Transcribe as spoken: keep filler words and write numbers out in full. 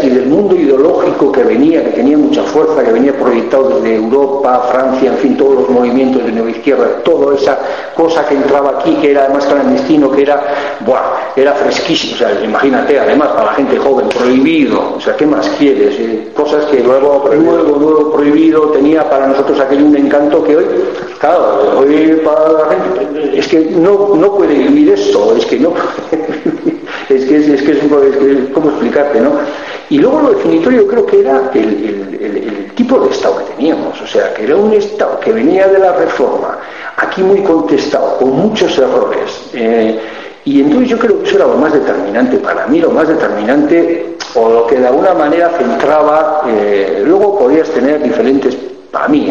y del mundo ideológico que venía, que tenía mucha fuerza, que venía proyectado desde Europa, Francia, en fin, todos los movimientos de nueva izquierda, toda esa cosa que entraba aquí, que era además clandestino, que era, buah, era fresquísimo, o sea, imagínate, además para la gente joven, prohibido, o sea, ¿qué más quieres? Eh, cosas que luego, luego, luego prohibido, tenía para nosotros aquel un encanto que hoy, claro, hoy para la gente, es que no, no puede vivir esto, es que no es que es, es que es, un, es que, ¿cómo explicarte, no? Y luego lo definitorio yo creo que era el, el, el, el tipo de Estado que teníamos, o sea, que era un Estado que venía de la Reforma, aquí muy contestado, con muchos errores, eh, y entonces yo creo que eso era lo más determinante para mí, lo más determinante, o lo que de alguna manera centraba, eh, luego podías tener diferentes, para mí,